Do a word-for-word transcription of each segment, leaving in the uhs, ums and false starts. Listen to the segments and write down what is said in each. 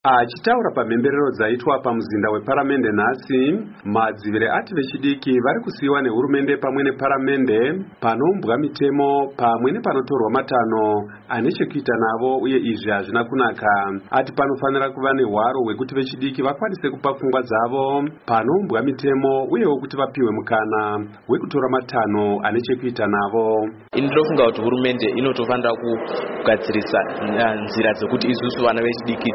Achitaura pamhemberero dzaitwa pamuzinda weparamende nhasi, madzivire ati vechidiki vari kusiyiwa nehurumende pamwe neparamende panoumbwa mitemo pamwe nepanotorwa matanho ane chekuita navo, uye izvi hazvina kunaka. Ati panofanira kuva nehwaro hwekuti vechidiki vakwanise kupa pfungwa dzavo panoumbwa mitemo, uyewo kuti vapiwe mukana wekutora matanho ane chekuita navo. Ndinofunga kuti hurumende inotofanira kugadzirisa nzira dzekuti isusu vana vechidiki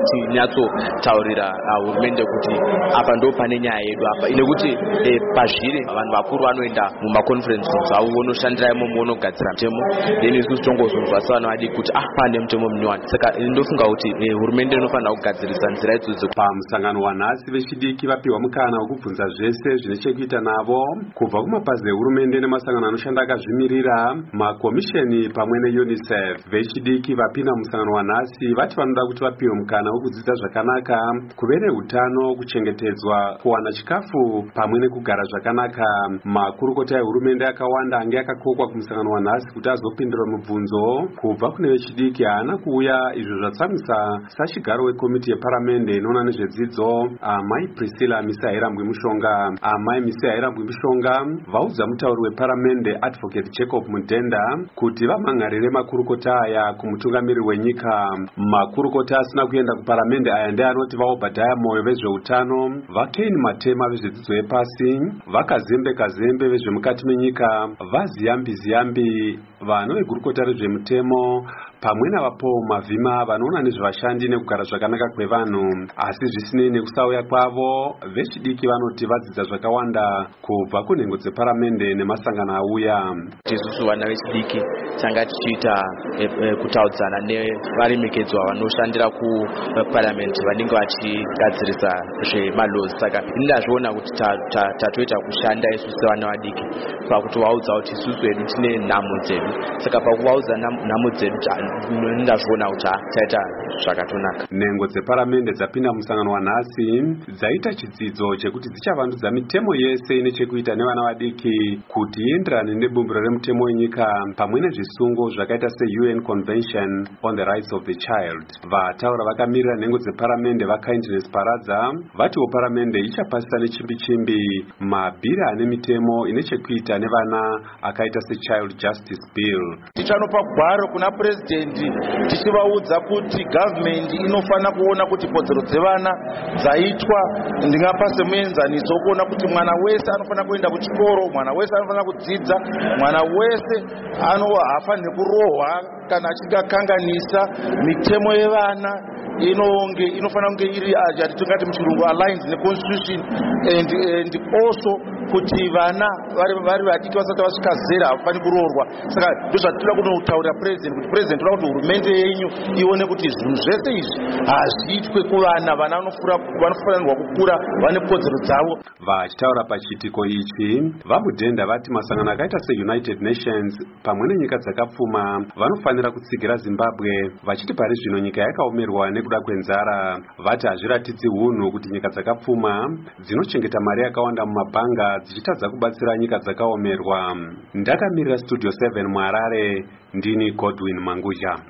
taurira hurumende kuti apa ndo pane nyaya yedu apa, nekuti e, pazviri vanhu vakuru vanoenda mumaconferences avo vonoshandira imomo vonogadzira mitemo, then isusu tongozonzwa sevana vadiki kuti ah pane mutemo munyowani. Saka ndofunga kuti e, hurumende inofanira kugadzirisa nzira idzodzo. Pamusangano wanhasi vechidiki vapiwa mukana wekubvunza zvese zvine chekuita navo kubva kumapazi ehurumende nemasangano anoshanda akazvimirira, makomisheni pamwe neUNICEF. Vechidiki vapinda musangano wanhasi vati vanoda kuti vapiwe mukana wekudzidza zvakanaka, kuve neutano, kuchengetedzwa, kuwana chikafu pamwe nekugara zvakanaka. Makurukota ehurumende akawanda ange akakokwa kumusangano wanhasi kuti azopindura mibvunzo kubva kune vechidiki haana kuuya, izvo zvatsamisa sachigaro wekomiti yeparamende inoona nezvedzidzo amai Priscilla Misi Hairambwi Mushonga. Amai Misi Hairambwi Mushonga vaudza mutauri weparamende Advocate Jacob Mudhenda kuti vamhangarire makurukota aya kumutungamiriri wenyika. Makurukota asina kuenda kuparamende aya ndeanoti vaObhadhaya Moyo vezveutano, vaKeni Matema vezvedzidzo yepasi, vaKazembe Kazembe vezvemukati menyika, vaZiyambi Ziyambi vano vegurukota rezvemutemo, pamwe navaPaul Mavhima vanoona nezvevashandi nekugara zvakanaka kwevanhu. Asi zvisinei nekusauya kwavo, vechidiki vanoti vadzidza zvakawanda kubva kunhengo dzeparamende nemasangano auya. Isusu vana vechidiki tanga tichiita e, e, kutaudzana nevaremekedzwa vanoshandira kuparamende vanenge vachigadzirisa zvemalaws. Saka ndazviona kuti tatoita kushanda isusu sevana vadiki pakutovaudza kuti isusu hedu tine nhamo dzedu. Saka pakuvaudza nhamo dzedu ndazviona kuti taita zvakatonaka. Nhengo dzeparamende dzapinda musangano wanhasi dzaita chidzidzo chekuti dzichavandudza mitemo yese ine chekuita nevana vadiki kuti ienderane nebumbiro remutemo wenyika pamwe nezvisungo zvakaita se-U N Convention on the Rights of the Child. Vataura vakamirira nhengo dzeparamende vaKindness Paradza vatiwo paramende ichapasisa nechimbi-chimbi mabhiri ane mitemo ine chekuita nevana akaita se-Child Justice Bill. Tichanopa gwaro kuna president tichivaudza kuti government inofana kuona kuti kodzero dzevana dzaitwa. Ndingapa semuenzaniso kuona kuti mwana wese anofana kuenda kuchikoro, mwana wese anofana kudzidza, mwana wese ano hafaniri kurohwa kana achikakanganisa mitemo yevana inonge inofana kunge iri yatingati muchirungu aligned neconstitution, and and also kuti vana vari vari vadiki vasati vasvika zera havafani kuroorwa. Saka ndozvatinoda kunotaurira president kuti president unoda kuti hurumende yenyu ione kuti zvinhu zvese izvi hazviitwe kuvana. Vana vanofanirwa kukura vane kodzero dzavo. Vachitaura pachiitiko ichi, vaMudhenda vati masangano akaita seUnited Nations pamwe nenyika dzakapfuma vanofanira kutsigira Zimbabwe, vachiti pari zvino nyika yakaomerwa nekuda kwenzara. Vati hazviratidzi unhu kuti nyika dzakapfuma dzinochengeta mari yakawanda mumabhanga dzichitadza kubatsira nyika dzakaomerwa. Ndakamirira Studio seven muHarare, ndini Godwin Manguzha.